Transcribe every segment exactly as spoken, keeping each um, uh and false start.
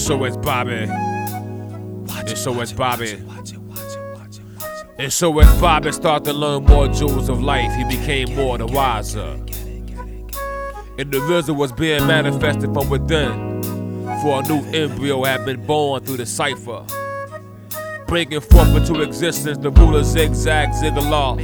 so is Bobby. And so is Bobby. And so as Bobby started to learn more jewels of life, he became more the wiser. And the wisdom was being manifested from within, for a new embryo had been born through the cipher, bringing forth into existence the ruler Zigzag Zigaloth.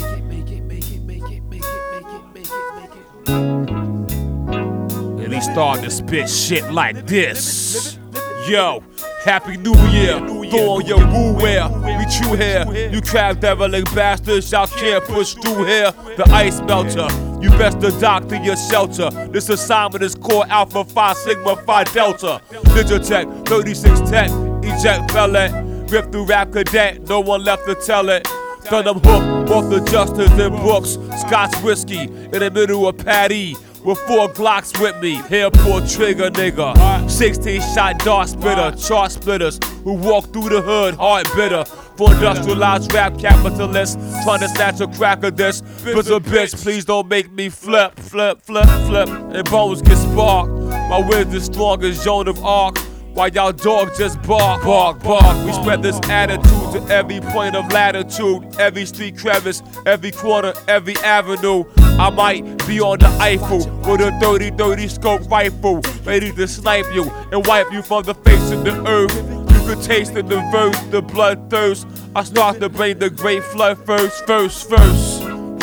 And he started to spit shit like this. Yo, Happy New Year, throw on your woo wear. We true here, you crab deviling bastards, y'all can't push through here. The ice melter, you best to dock to your shelter. This assignment is core Alpha Phi Sigma Phi Delta. Ninja Tech, thirty-six Tech, eject pellet. Rip through rap cadet, no one left to tell it. Done them hook, off the Justin's and Brooks. Scotch whiskey, in the middle of Patty. With four Glocks with me, here pull trigger nigga. sixteen shot dart splitter, chart splitters who walk through the hood, hard bitter. For industrialized rap capitalists, trying to snatch a crack of this. Bitch a bitch, please don't make me flip, flip, flip, flip. And bones get sparked. My wisdom strong as Joan of Arc. While y'all dogs just bark, bark, bark. We spread this attitude to every point of latitude, every street crevice, every corner, every avenue. I might be on the Eiffel with a thirty thirty scope rifle, ready to snipe you and wipe you from the face of the earth. You could taste in the verse, the bloodthirst. I start to bring the great flood first, first, first.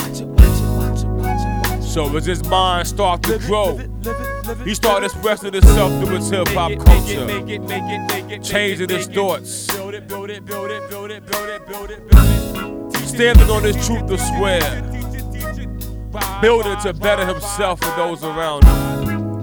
So as his mind start to grow, he started expressing himself through his hip-hop culture, changing his thoughts, standing on his truth to swear, building to better himself and those around him.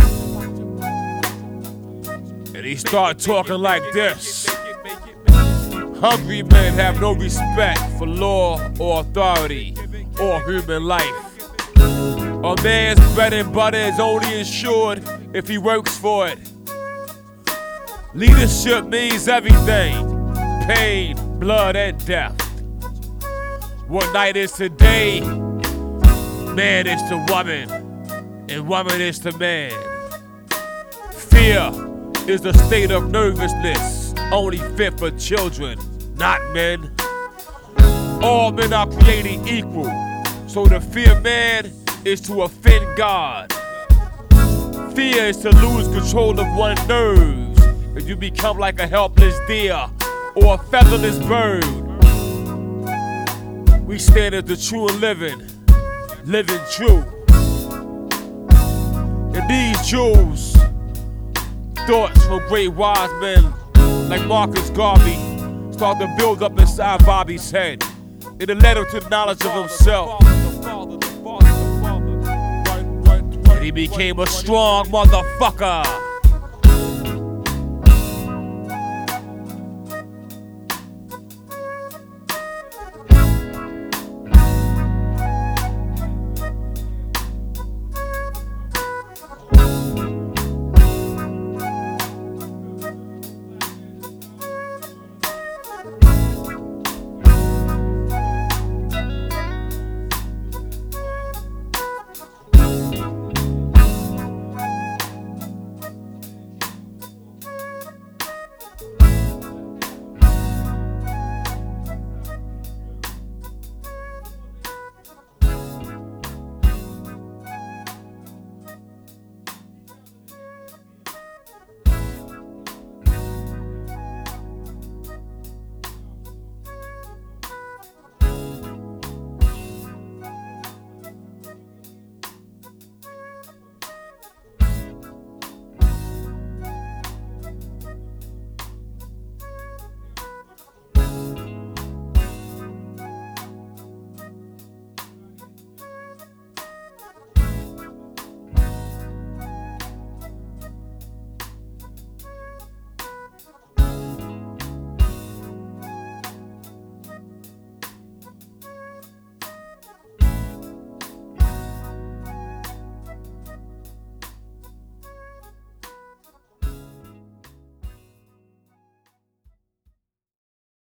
And he started talking like this: hungry men have no respect for law or authority or human life. A man's bread and butter is only insured if he works for it. Leadership means everything: pain, blood, and death. What night is today? Man is to woman, and woman is to man. Fear is a state of nervousness only fit for children, not men. All men are created equal, so to fear man is to offend God. Fear is to lose control of one's nerves, and you become like a helpless deer or a featherless bird. We stand as the true and living, living true. And these jewels, thoughts from great wise men like Marcus Garvey, start to build up inside Bobby's head. It led him to the knowledge of himself. And he became a strong motherfucker.